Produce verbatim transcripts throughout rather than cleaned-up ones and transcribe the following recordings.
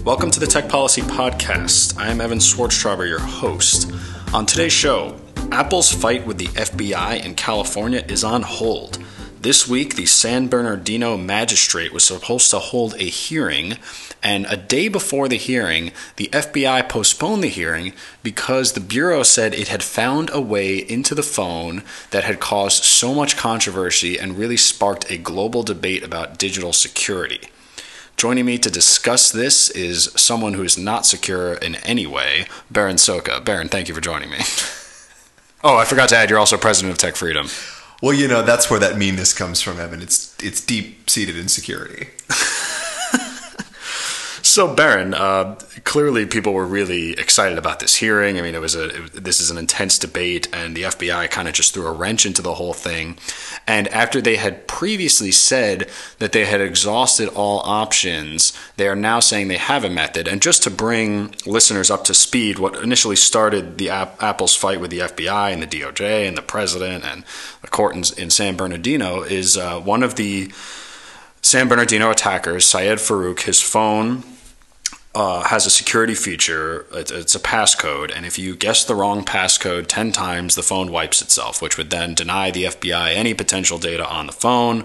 Welcome to the Tech Policy Podcast. I am Evan Swartztraber, your host. On today's show, Apple's fight with the F B I in California is on hold. This week, the San Bernardino magistrate was supposed to hold a hearing, and a day before the hearing, the F B I postponed the hearing because the Bureau said it had found a way into the phone that had caused so much controversy and really sparked a global debate about digital security. Joining me to discuss this is someone who is not secure in any way, Baron Soka. Baron, thank you for joining me. Oh, I forgot to add, you're also president of Tech Freedom. Well, you know, that's where that meanness comes from, Evan. It's it's deep-seated insecurity. So, Baron, uh, clearly people were really excited about this hearing. I mean, it was a it, this is an intense debate, and the F B I kind of just threw a wrench into the whole thing. And after they had previously said that they had exhausted all options, they are now saying they have a method. And just to bring listeners up to speed, what initially started the App- Apple's fight with the F B I and the D O J and the president and the court in, in San Bernardino is uh, one of the San Bernardino attackers, Syed Farook. His phone Uh, has a security feature. It's a passcode, and if you guess the wrong passcode ten times, the phone wipes itself, which would then deny the F B I any potential data on the phone.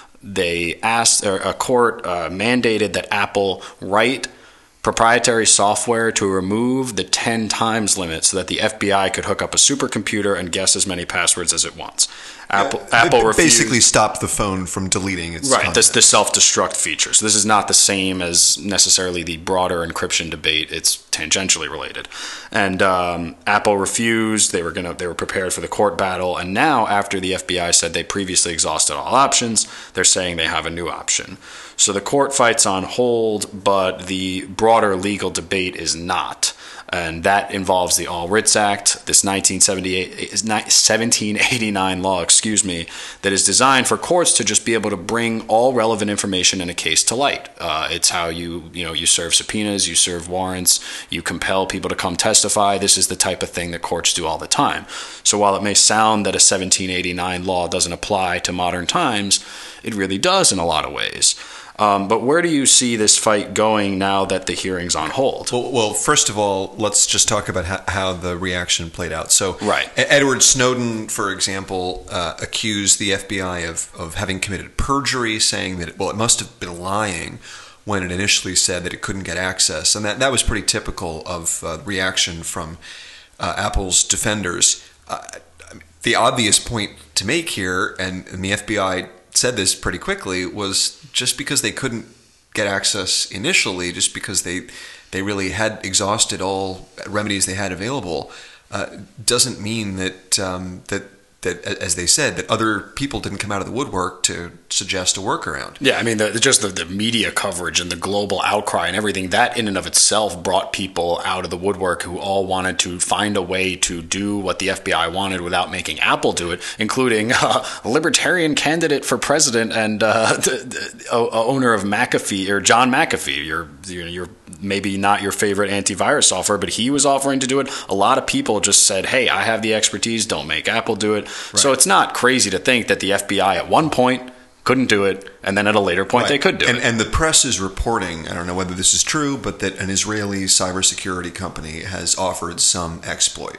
They asked, or a court uh, mandated that Apple write proprietary software to remove the ten times limit so that the F B I could hook up a supercomputer and guess as many passwords as it wants. Apple, yeah, Apple refused, basically stopped the phone from deleting its right. content. The, the self-destruct feature. So this is not the same as necessarily the broader encryption debate. It's tangentially related. And um, Apple refused. They were gonna. They were prepared for the court battle. And now, after the F B I said they previously exhausted all options, they're saying they have a new option. So the court fight's on hold, but the broader legal debate is not. And that involves the All Writs Act, this nineteen seventy-eight, seventeen eighty-nine law, excuse me, that is designed for courts to just be able to bring all relevant information in a case to light. Uh, it's how you, you know, you serve subpoenas, you serve warrants, you compel people to come testify. This is the type of thing that courts do all the time. So while it may sound that a seventeen eighty-nine law doesn't apply to modern times, it really does in a lot of ways. Um, but where do you see this fight going now that the hearing's on hold? Well, well first of all, let's just talk about how, how the reaction played out. So, right. Edward Snowden, for example, uh, accused the F B I of, of having committed perjury, saying that, well, it must have been lying when it initially said that it couldn't get access. And that, that was pretty typical of uh, reaction from uh, Apple's defenders. Uh, the obvious point to make here, and, and the F B I said this pretty quickly, was just because they couldn't get access initially, just because they they really had exhausted all remedies they had available, uh, doesn't mean that um, that that, as they said, that other people didn't come out of the woodwork to suggest a workaround. Yeah, I mean, the, just the, the media coverage and the global outcry and everything, that in and of itself brought people out of the woodwork who all wanted to find a way to do what the F B I wanted without making Apple do it, including uh, a libertarian candidate for president and uh, the, the owner of McAfee, or John McAfee. You're, you're, you're maybe not your favorite antivirus software, but he was offering to do it. A lot of people just said, hey, I have the expertise, don't make Apple do it. Right. So it's not crazy to think that the F B I at one point couldn't do it, and then at a later point right. they could do and, it. And the press is reporting, I don't know whether this is true, but that an Israeli cybersecurity company has offered some exploit.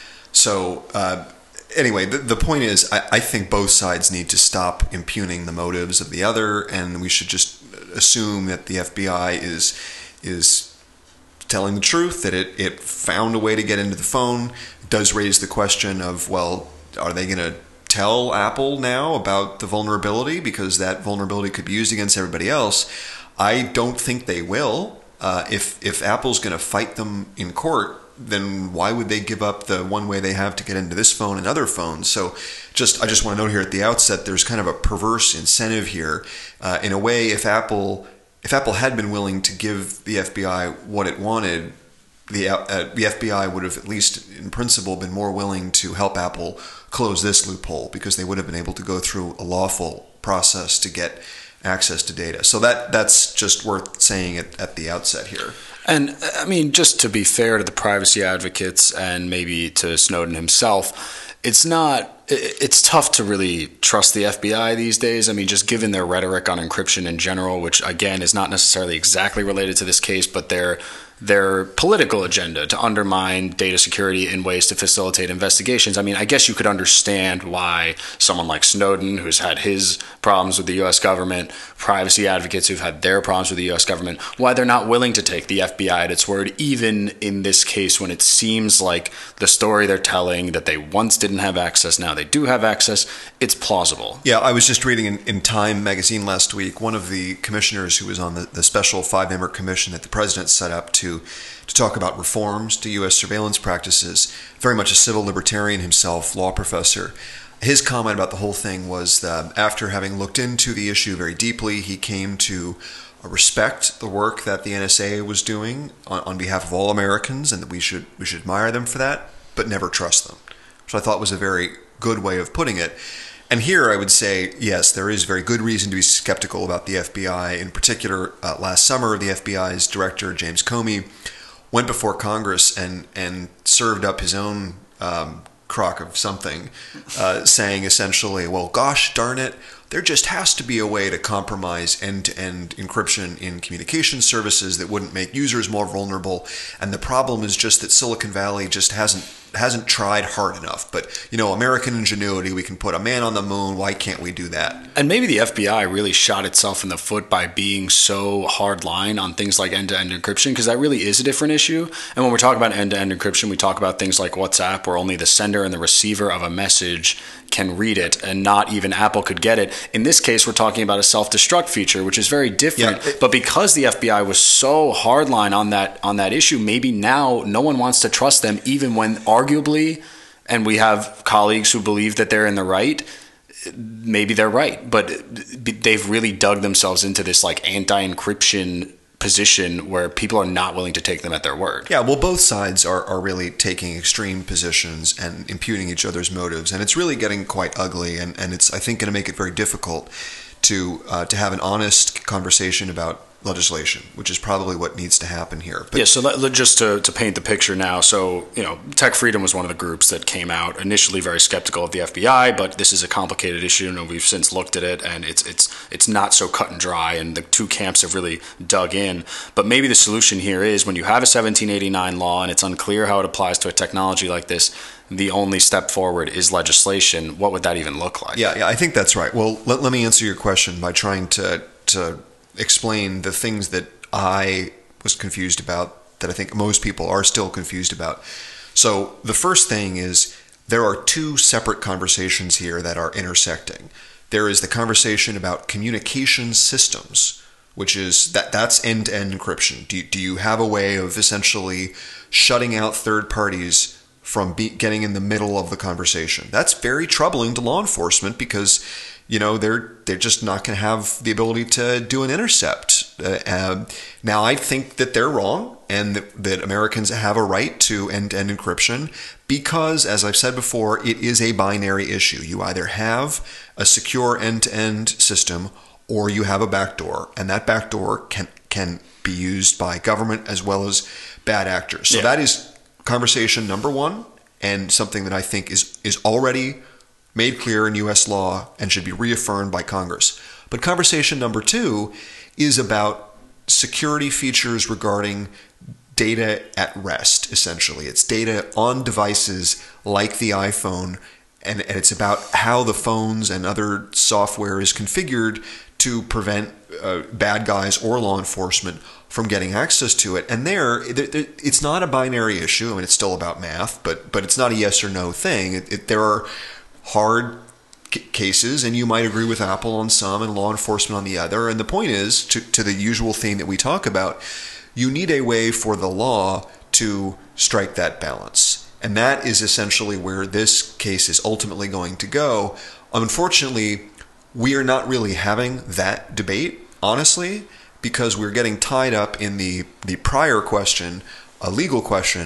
So uh, anyway, the, the point is, I, I think both sides need to stop impugning the motives of the other, and we should just assume that the F B I is is telling the truth, that it, it found a way to get into the phone. It does raise the question of, well, are they going to tell Apple now about the vulnerability, because that vulnerability could be used against everybody else? I don't think they will. Uh, if if Apple's going to fight them in court, then why would they give up the one way they have to get into this phone and other phones? So just I just want to note here at the outset, there's kind of a perverse incentive here. Uh, in a way, if Apple if Apple had been willing to give the F B I what it wanted, the uh, the F B I would have, at least in principle, been more willing to help Apple close this loophole, because they would have been able to go through a lawful process to get access to data. So that that's just worth saying at, at the outset here. And I mean, just to be fair to the privacy advocates and maybe to Snowden himself, it's not It's tough to really trust the F B I these days. I mean, just given their rhetoric on encryption in general, which again is not necessarily exactly related to this case, but their their political agenda to undermine data security in ways to facilitate investigations. I mean, I guess you could understand why someone like Snowden, who's had his problems with the U S government, privacy advocates who've had their problems with the U S government, why they're not willing to take the F B I at its word, even in this case when it seems like the story they're telling that they once didn't have access, now they do have access, it's plausible. Yeah, I was just reading in, in Time magazine last week, one of the commissioners who was on the, the special five-member commission that the president set up to to talk about reforms to U S surveillance practices, very much a civil libertarian himself, law professor. His comment about the whole thing was that after having looked into the issue very deeply, he came to respect the work that the N S A was doing on, on behalf of all Americans, and that we should we should admire them for that, but never trust them. Which I thought was a very good way of putting it. And here I would say, yes, there is very good reason to be skeptical about the F B I. In particular, uh, last summer, the F B I's director, James Comey, went before Congress and, and served up his own um, crock of something, uh, saying essentially, well, gosh darn it, there just has to be a way to compromise end-to-end encryption in communication services that wouldn't make users more vulnerable. And the problem is just that Silicon Valley just hasn't hasn't tried hard enough. But, you know, American ingenuity, we can put a man on the moon. Why can't we do that? And maybe the F B I really shot itself in the foot by being so hardline on things like end-to-end encryption, because that really is a different issue. And when we're talking about end-to-end encryption, we talk about things like WhatsApp, where only the sender and the receiver of a message can read it, and not even Apple could get it. In this case, we're talking about a self-destruct feature, which is very different. Yeah, it, but because the F B I was so hardline on that on that issue, maybe now no one wants to trust them, even when arguably, and we have colleagues who believe that they're in the right, maybe they're right, but they've really dug themselves into this like anti-encryption position where people are not willing to take them at their word. Yeah, well, both sides are, are really taking extreme positions and imputing each other's motives, and it's really getting quite ugly, and, and it's, I think, going to make it very difficult to uh, to have an honest conversation about legislation, which is probably what needs to happen here. But yeah, so let, let, just to, to paint the picture now, so, you know, Tech Freedom was one of the groups that came out initially very skeptical of the F B I, but this is a complicated issue, and we've since looked at it, and it's it's it's not so cut and dry, and the two camps have really dug in. But maybe the solution here is when you have a seventeen eighty-nine law and it's unclear how it applies to a technology like this, the only step forward is legislation. What would that even look like? Yeah, yeah, I think that's right. Well, let, let me answer your question by trying to to explain the things that I was confused about, that I think most people are still confused about. So the first thing is there are two separate conversations here that are intersecting. There is the conversation about communication systems, which is that that's end-to-end encryption. Do you, do you have a way of essentially shutting out third parties from be, getting in the middle of the conversation? That's very troubling to law enforcement because, you know, they're they're just not going to have the ability to do an intercept. Uh, uh, now, I think that they're wrong, and that, that Americans have a right to end-to-end encryption because, as I've said before, it is a binary issue. You either have a secure end-to-end system or you have a backdoor, and that backdoor can can be used by government as well as bad actors. So yeah. That is conversation number one, and something that I think is is already made clear in U S law and should be reaffirmed by Congress. But conversation number two is about security features regarding data at rest, essentially. It's data on devices like the iPhone, and, and it's about how the phones and other software is configured to prevent uh, bad guys or law enforcement from getting access to it. And there, it's not a binary issue. I mean, it's still about math, but but it's not a yes or no thing. It, it, there are hard c- cases, and you might agree with Apple on some and law enforcement on the other. And the point is, to, to the usual theme that we talk about, you need a way for the law to strike that balance. And that is essentially where this case is ultimately going to go. Unfortunately, we are not really having that debate, honestly, because we're getting tied up in the, the prior question, a legal question,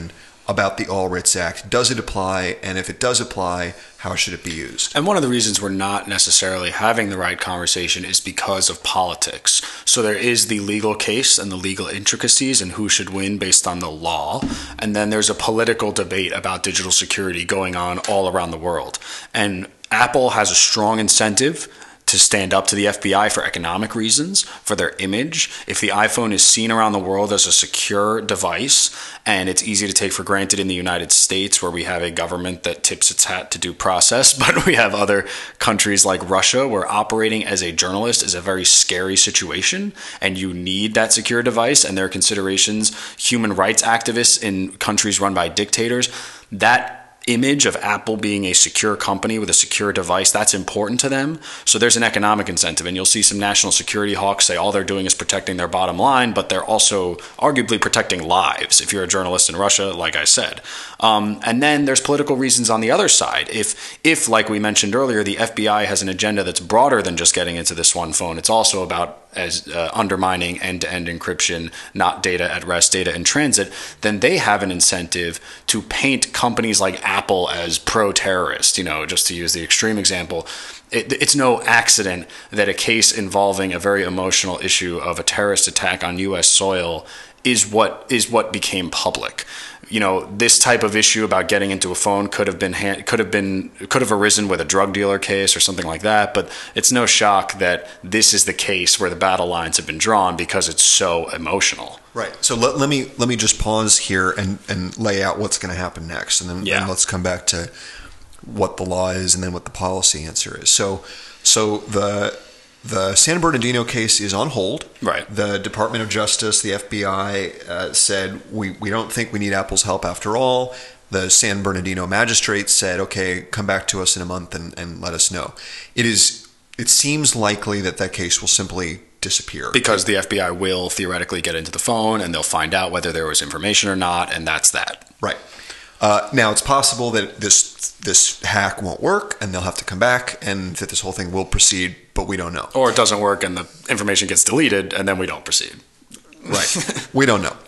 about the All Writs Act. Does it apply? And if it does apply, how should it be used? And one of the reasons we're not necessarily having the right conversation is because of politics. So there is the legal case and the legal intricacies and who should win based on the law. And then there's a political debate about digital security going on all around the world. And Apple has a strong incentive to stand up to the F B I for economic reasons, for their image. If the iPhone is seen around the world as a secure device, and it's easy to take for granted in the United States, where we have a government that tips its hat to due process, but we have other countries like Russia where operating as a journalist is a very scary situation, and you need that secure device, and there are considerations, human rights activists in countries run by dictators, that image of Apple being a secure company with a secure device, that's important to them. So there's an economic incentive, and you'll see some national security hawks say all they're doing is protecting their bottom line, but they're also arguably protecting lives if you're a journalist in Russia, like I said. Um, and then there's political reasons on the other side. If, if, like we mentioned earlier, the F B I has an agenda that's broader than just getting into this one phone, it's also about as uh, undermining end-to-end encryption, not data at rest, data in transit, then they have an incentive to paint companies like Apple as pro-terrorist. You know, just to use the extreme example, it, it's no accident that a case involving a very emotional issue of a terrorist attack on U S soil is what is what became public. You know, this type of issue about getting into a phone could have been could have been could have arisen with a drug dealer case or something like that. But it's no shock that this is the case where the battle lines have been drawn because it's so emotional. Right. So let, let me let me just pause here and, and lay out what's going to happen next, and then, yeah. then let's come back to what the law is and then what the policy answer is. So so the The San Bernardino case is on hold. Right. The Department of Justice, the F B I, uh, said, we, we don't think we need Apple's help after all. The San Bernardino magistrate said, okay, come back to us in a month and, and let us know. It is. It seems likely that that case will simply disappear. Because the F B I will theoretically get into the phone and they'll find out whether there was information or not, and that's that. Right. Uh, now, it's possible that this this hack won't work and they'll have to come back and that this whole thing will proceed, but we don't know. Or it doesn't work and the information gets deleted and then we don't proceed. Right. We don't know.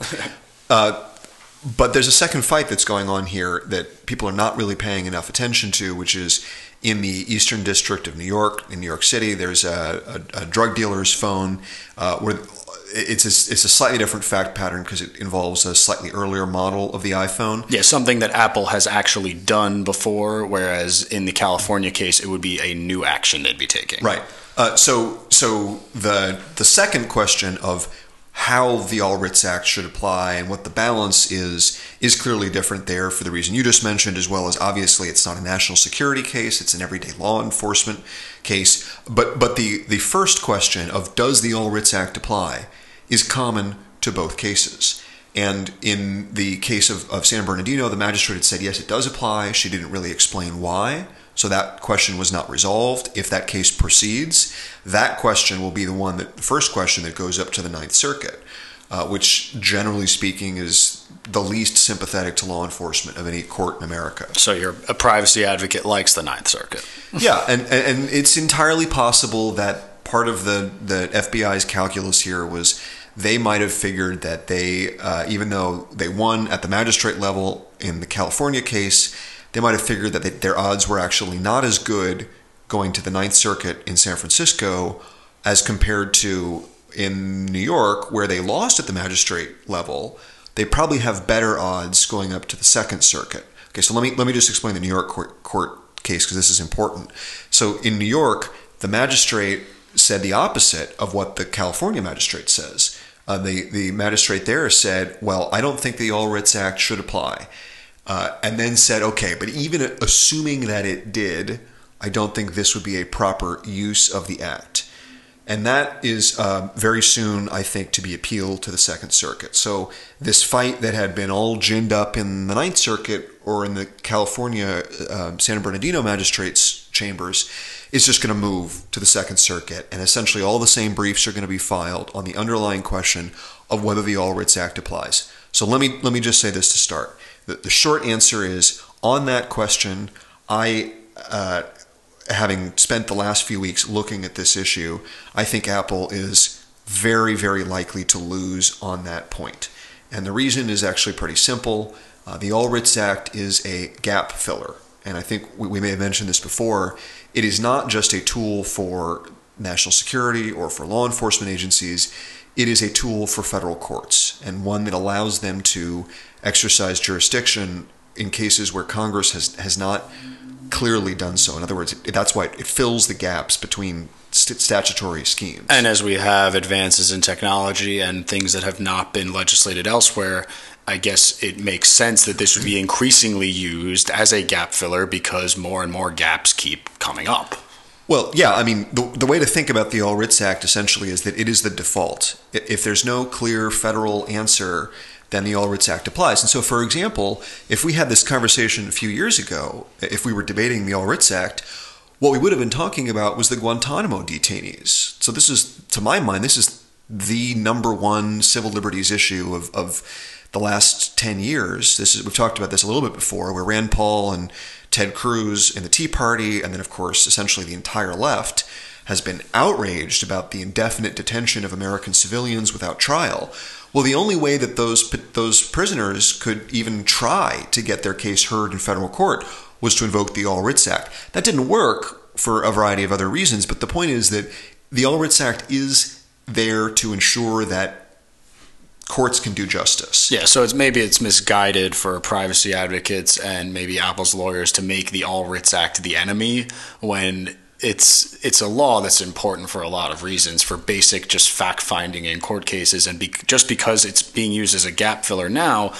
Uh, but there's a second fight that's going on here that people are not really paying enough attention to, which is in the Eastern District of New York, in New York City. There's a, a, a drug dealer's phone uh, where it's a, it's a slightly different fact pattern because it involves a slightly earlier model of the iPhone. Yeah, something that Apple has actually done before, whereas in the California case, it would be a new action they'd be taking. Right. Uh, so so the the second question of how the All Writs Act should apply and what the balance is, is clearly different there for the reason you just mentioned, as well as obviously it's not a national security case, it's an everyday law enforcement case. But but the, the first question of does the All Writs Act apply is common to both cases. And in the case of, of San Bernardino, the magistrate had said, yes, it does apply. She didn't really explain why. So that question was not resolved. If that case proceeds, that question will be the one that the first question that goes up to the Ninth Circuit, uh, which generally speaking is the least sympathetic to law enforcement of any court in America. So you're a privacy advocate likes the Ninth Circuit. Yeah, and, and it's entirely possible that part of the, the F B I's calculus here was they might have figured that they, uh, even though they won at the magistrate level in the California case, they might have figured that they, their odds were actually not as good going to the Ninth Circuit in San Francisco as compared to in New York, where they lost at the magistrate level. They probably have better odds going up to the Second Circuit. Okay, so let me let me just explain the New York court, court case because this is important. So in New York, the magistrate said the opposite of what the California magistrate says. Uh, the, the magistrate there said, well, I don't think the All Writs Act should apply. Uh, and then said, okay, but even assuming that it did, I don't think this would be a proper use of the act. And that is uh, very soon, I think, to be appealed to the Second Circuit. So this fight that had been all ginned up in the Ninth Circuit or in the California uh, San Bernardino magistrates' chambers is just going to move to the Second Circuit. And essentially all the same briefs are going to be filed on the underlying question of whether the All Writs Act applies. So let me let me just say this to start. The, the short answer is, on that question, I, uh, having spent the last few weeks looking at this issue, I think Apple is very, very likely to lose on that point. And the reason is actually pretty simple. Uh, the All Writs Act is a gap filler. And I think we, we may have mentioned this before. It is not just a tool for national security or for law enforcement agencies. It is a tool for federal courts, and one that allows them to exercise jurisdiction in cases where Congress has, has not clearly done so. In other words, it, that's why it fills the gaps between st- statutory schemes. And as we have advances in technology and things that have not been legislated elsewhere, I guess it makes sense that this would be increasingly used as a gap filler because more and more gaps keep coming up. Well, yeah, I mean, the, the way to think about the All Writs Act essentially is that it is the default. If there's no clear federal answer, then the All Writs Act applies. And so, for example, if we had this conversation a few years ago, if we were debating the All Writs Act, what we would have been talking about was the Guantanamo detainees. So this is, to my mind, this is the number one civil liberties issue of, of the last ten years. This is, we've talked about this a little bit before, where Rand Paul and Ted Cruz in the Tea Party, and then, of course, essentially the entire left, has been outraged about the indefinite detention of American civilians without trial. Well, the only way that those those prisoners could even try to get their case heard in federal court was to invoke the All Writs Act. That didn't work for a variety of other reasons, but the point is that the All Writs Act is there to ensure that courts can do justice. Yeah, so it's maybe it's misguided for privacy advocates and maybe Apple's lawyers to make the All Writs Act the enemy when it's it's a law that's important for a lot of reasons, for basic just fact-finding in court cases. And be, just because it's being used as a gap filler now,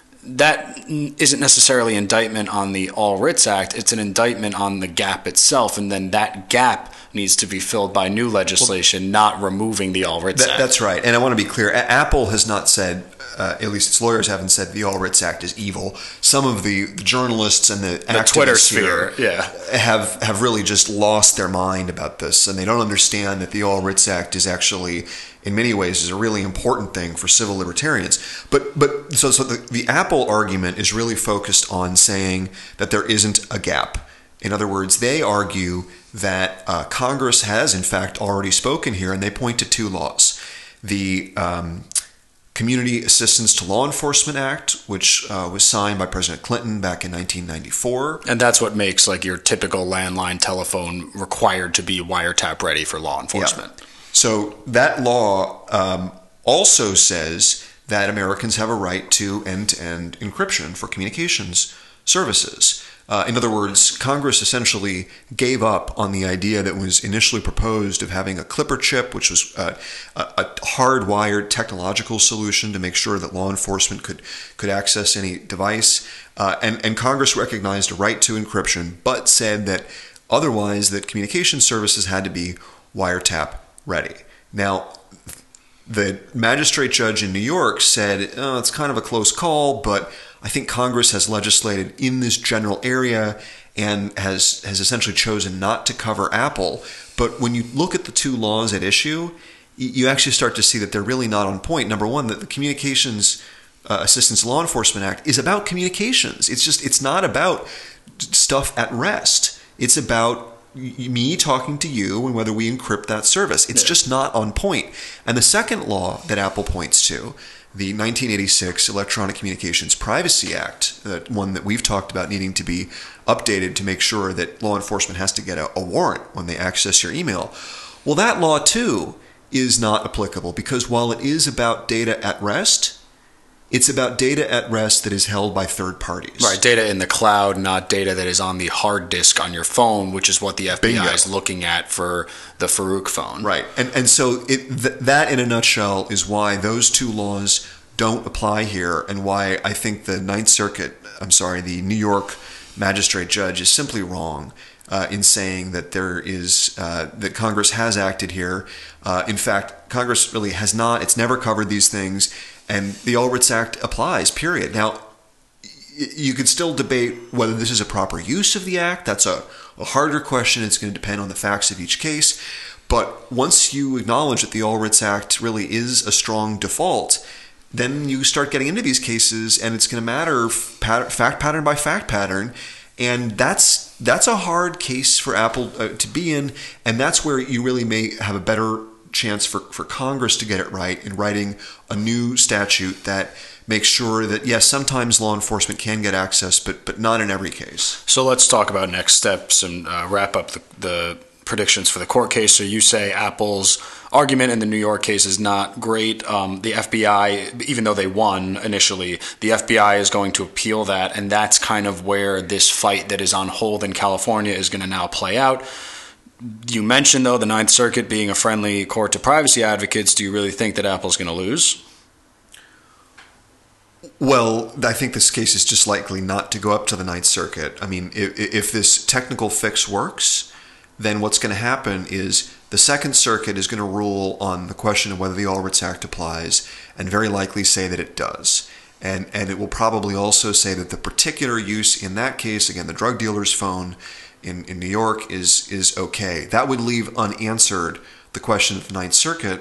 that isn't necessarily indictment on the All Writs Act. It's an indictment on the gap itself, and then that gap needs to be filled by new legislation, well, not removing the All Writs that, Act. That's right. And I want to be clear. A- Apple has not said, uh, at least its lawyers haven't said, the All Writs Act is evil. Some of the, the journalists and the, the Twitter sphere yeah. have, have really just lost their mind about this, and they don't understand that the All Writs Act is actually, in many ways, is a really important thing for civil libertarians. But but so so the, the Apple argument is really focused on saying that there isn't a gap. In other words, they argue that uh, Congress has, in fact, already spoken here, and they point to two laws. The um, Community Assistance to Law Enforcement Act, which uh, was signed by President Clinton back in nineteen ninety-four. And that's what makes like your typical landline telephone required to be wiretap ready for law enforcement. Yeah. So that law um, also says that Americans have a right to end-to-end encryption for communications services. Uh, in other words, Congress essentially gave up on the idea that was initially proposed of having a Clipper chip, which was uh, a, a hardwired technological solution to make sure that law enforcement could could access any device. Uh, and, and Congress recognized a right to encryption, but said that otherwise that communication services had to be wiretap ready. Now, the magistrate judge in New York said, oh, it's kind of a close call, but I think Congress has legislated in this general area and has, has essentially chosen not to cover Apple. But when you look at the two laws at issue, you actually start to see that they're really not on point. Number one, that the Communications uh, Assistance Law Enforcement Act is about communications. It's just, it's not about stuff at rest. It's about me talking to you and whether we encrypt that service. It's yeah. just not on point. And the second law that Apple points to, the nineteen eighty-six Electronic Communications Privacy Act, uh, one that we've talked about needing to be updated to make sure that law enforcement has to get a, a warrant when they access your email. Well, that law, too, is not applicable because while it is about data at rest, it's about data at rest that is held by third parties. Right, data in the cloud, not data that is on the hard disk on your phone, which is what the F B I Bingo. is looking at for the Farouk phone. Right, and and so it, th- that in a nutshell is why those two laws don't apply here, and why I think the Ninth Circuit, I'm sorry, the New York magistrate judge is simply wrong uh, in saying that there is uh, that Congress has acted here. Uh, in fact, Congress really has not. It's never covered these things. And the All Writs Act applies, period. Now, you could still debate whether this is a proper use of the act. That's a, a harder question. It's going to depend on the facts of each case. But once you acknowledge that the All Writs Act really is a strong default, then you start getting into these cases, and it's going to matter fact pattern by fact pattern. And that's that's a hard case for Apple uh, to be in, and that's where you really may have a better chance for, for Congress to get it right in writing a new statute that make sure that, yes, sometimes law enforcement can get access, but but not in every case. So let's talk about next steps and uh, wrap up the, the predictions for the court case. So you say Apple's argument in the New York case is not great. Um, the F B I, even though they won initially, the F B I is going to appeal that, and that's kind of where this fight that is on hold in California is going to now play out. You mentioned, though, the Ninth Circuit being a friendly court to privacy advocates. Do you really think that Apple's going to lose? Well, I think this case is just likely not to go up to the Ninth Circuit. I mean, if, if this technical fix works, then what's going to happen is the Second Circuit is going to rule on the question of whether the All Writs Act applies, and very likely say that it does. And and it will probably also say that the particular use in that case, again, the drug dealer's phone in, in New York, is is okay. That would leave unanswered the question that the Ninth Circuit,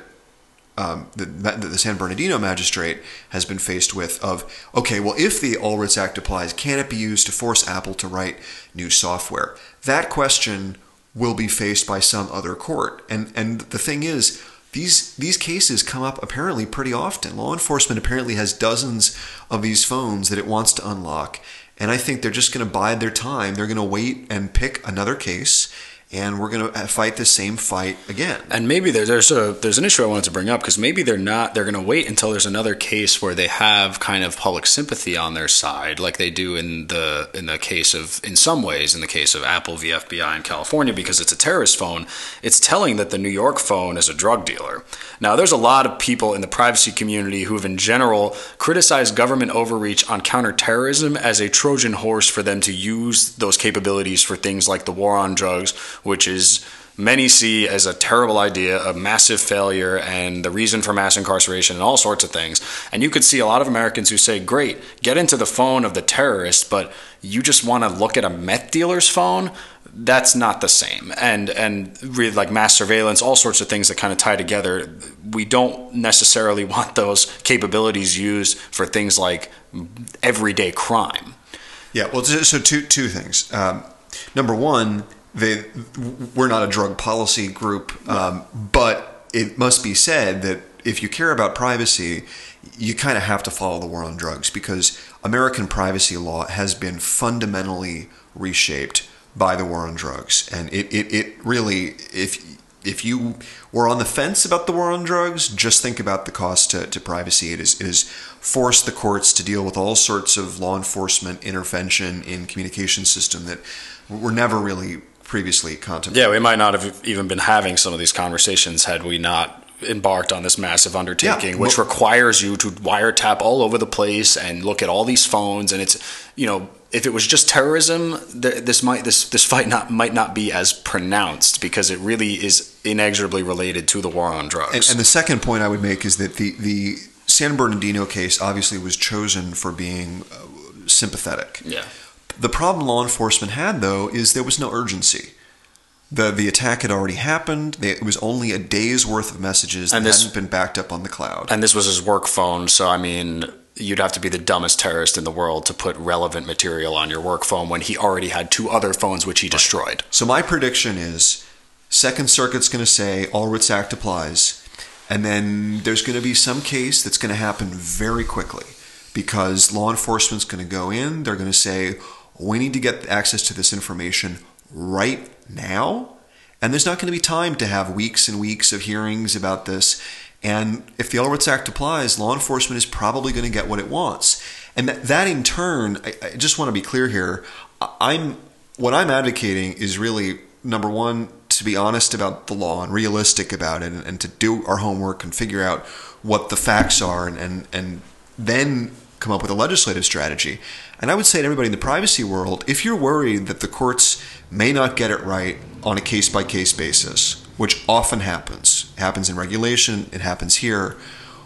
um, the, the San Bernardino magistrate, has been faced with of, okay, well, if the All Writs Act applies, can it be used to force Apple to write new software? That question will be faced by some other court. And and the thing is, these these cases come up apparently pretty often. Law enforcement apparently has dozens of these phones that it wants to unlock. And I think they're just going to bide their time. They're going to wait and pick another case, and we're going to fight the same fight again. And maybe there, there's a there's an issue I wanted to bring up, because maybe they're not they're going to wait until there's another case where they have kind of public sympathy on their side, like they do in the in the case of in some ways in the case of Apple v. F B I in California, because it's a terrorist phone. It's telling that the New York phone is a drug dealer. Now, there's a lot of people in the privacy community who have in general criticized government overreach on counterterrorism as a Trojan horse for them to use those capabilities for things like the war on drugs, which is many see as a terrible idea, a massive failure, and the reason for mass incarceration and all sorts of things. And you could see a lot of Americans who say, great, get into the phone of the terrorist, but you just want to look at a meth dealer's phone? That's not the same. And and really, like mass surveillance, all sorts of things that kind of tie together. We don't necessarily want those capabilities used for things like everyday crime. Yeah, well, so two two things. Um, number one, They, we're not a drug policy group, um, but it must be said that if you care about privacy, you kind of have to follow the war on drugs, because American privacy law has been fundamentally reshaped by the war on drugs. And it, it, it really, if if you were on the fence about the war on drugs, just think about the cost to, to privacy. It is, it has forced the courts to deal with all sorts of law enforcement intervention in communication system that were never really previously contemplated. Yeah, we might not have even been having some of these conversations had we not embarked on this massive undertaking, yeah, which well, requires you to wiretap all over the place and look at all these phones. And it's, you know, if it was just terrorism, this might this this fight not might not be as pronounced, because it really is inexorably related to the war on drugs. And, and the second point I would make is that the the San Bernardino case obviously was chosen for being uh, sympathetic. Yeah. The problem law enforcement had, though, is there was no urgency. The the attack had already happened. It was only a day's worth of messages that this, hadn't been backed up on the cloud. And this was his work phone, so I mean, you'd have to be the dumbest terrorist in the world to put relevant material on your work phone when he already had two other phones which he destroyed. So my prediction is Second Circuit's going to say All Writs Act applies, and then there's going to be some case that's going to happen very quickly, because law enforcement's going to go in, they're going to say, we need to get access to this information right now, and there's not going to be time to have weeks and weeks of hearings about this. And if the All Writs Act applies, law enforcement is probably going to get what it wants. And that, that in turn, I, I just want to be clear here, I'm what I'm advocating is really, number one, to be honest about the law and realistic about it, and, and to do our homework and figure out what the facts are, and, and, and then come up with a legislative strategy. And I would say to everybody in the privacy world, if you're worried that the courts may not get it right on a case-by-case basis, which often happens, it happens in regulation, it happens here,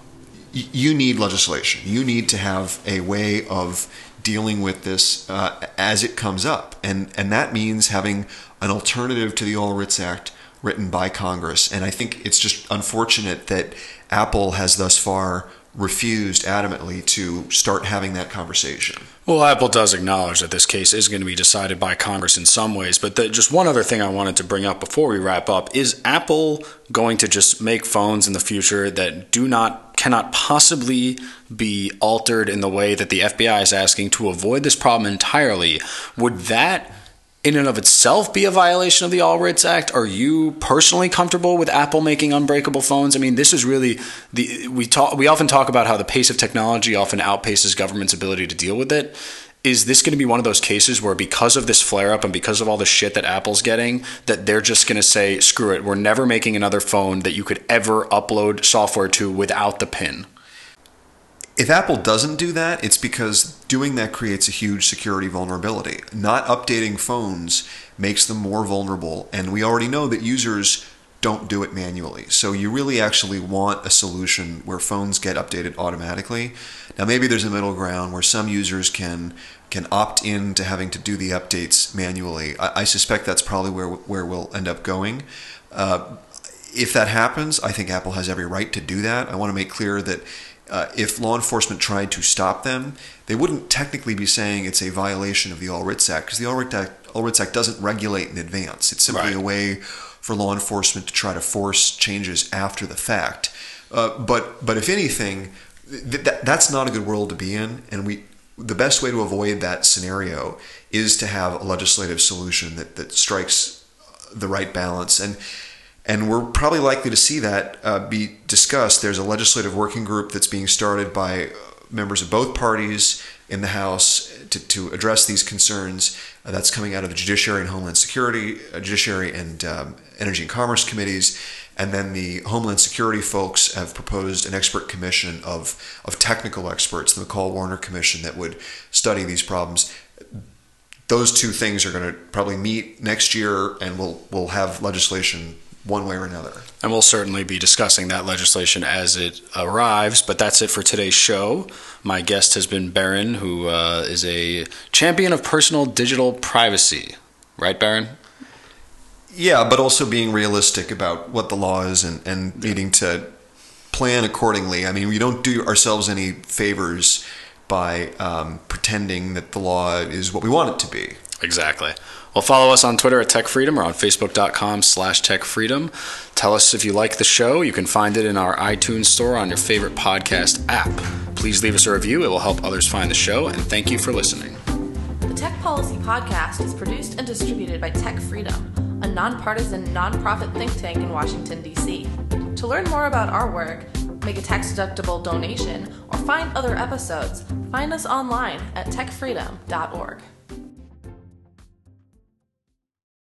y- you need legislation. You need to have a way of dealing with this uh, as it comes up. And, and that means having an alternative to the All Writs Act written by Congress. And I think it's just unfortunate that Apple has thus far refused adamantly to start having that conversation. Well, Apple does acknowledge that this case is going to be decided by Congress in some ways, but the, just one other thing I wanted to bring up before we wrap up is Apple going to just make phones in the future that do not, cannot possibly be altered in the way that the F B I is asking to avoid this problem entirely? Would that in and of itself be a violation of the All Writs Act? Are you personally comfortable with Apple making unbreakable phones? I mean, this is really the we talk. We often talk about how the pace of technology often outpaces government's ability to deal with it. Is this going to be one of those cases where, because of this flare-up and because of all the shit that Apple's getting, that they're just going to say, screw it, we're never making another phone that you could ever upload software to without the PIN? If Apple doesn't do that, it's because doing that creates a huge security vulnerability. Not updating phones makes them more vulnerable, and we already know that users don't do it manually. So you really actually want a solution where phones get updated automatically. Now maybe there's a middle ground where some users can can opt in to having to do the updates manually. I, I suspect that's probably where where we'll end up going. Uh, if that happens, I think Apple has every right to do that. I want to make clear that Uh, if law enforcement tried to stop them, they wouldn't technically be saying it's a violation of the All Writs Act, because the All Writs Act, All Writs Act doesn't regulate in advance. It's simply right. a way for law enforcement to try to force changes after the fact. Uh, but but if anything, th- th- that's not a good world to be in, and we the best way to avoid that scenario is to have a legislative solution that, that strikes the right balance. And And we're probably likely to see that uh, be discussed. There's a legislative working group that's being started by members of both parties in the House to, to address these concerns. Uh, that's coming out of the Judiciary and Homeland Security, uh, Judiciary and um, Energy and Commerce committees. And then the Homeland Security folks have proposed an expert commission of, of technical experts, the McCall-Warner Commission, that would study these problems. Those two things are going to probably meet next year, and we'll we'll have legislation one way or another. And we'll certainly be discussing that legislation as it arrives. But that's it for today's show. My guest has been Baron, who uh, is a champion of personal digital privacy. Right, Baron? Yeah, but also being realistic about what the law is and, and yeah. needing to plan accordingly. I mean, we don't do ourselves any favors by um, pretending that the law is what we want it to be. Exactly. Well, follow us on Twitter at Tech Freedom or on Facebook.com slash Tech Freedom. Tell us if you like the show. You can find it in our iTunes store on your favorite podcast app. Please leave us a review. It will help others find the show. And thank you for listening. The Tech Policy Podcast is produced and distributed by Tech Freedom, a nonpartisan, nonprofit think tank in Washington, D C. To learn more about our work, make a tax-deductible donation, or find other episodes, find us online at tech freedom dot org.